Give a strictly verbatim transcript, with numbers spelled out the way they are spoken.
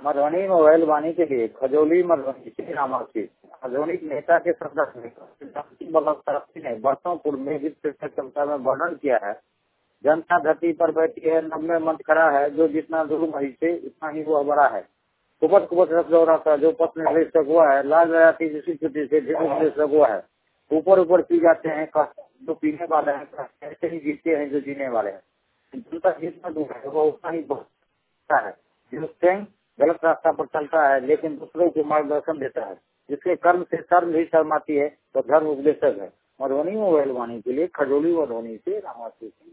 Madhubani mobile वाणी के लिए खजौली मधुबनी से रामासी आधुनिक नेता के संदर्भ में तरक्की ने बरसों पूर्व में वित्त क्षमता में वर्णन किया है। जनता धरती पर बैठी है, नब्बे मंच खड़ा है, जो जितना जुल्म मही से उतना ही वह बड़ा है। कुबत कुबत रख दौरा था, जो पत्नी ले सकुआ है, लाल लड़ाती जिसी छुट्टी से ले सकुआ है। ऊपर ऊपर पी जाते हैं जो पीने वाले हैं, ऐसे ही जीते हैं जो जीने वाले हैं। जनता जितना दूर है वो उतना ही बढ़ता है। जो स्वयं गलत रास्ता पर चलता है लेकिन दूसरों को मार्गदर्शन देता है, जिसके कर्म से शर्म भी शर्माती है तो धर्म उपदेशक है। मधुबनी मोबाइल वाणी के लिए खजौली मधुबनी से रामासी।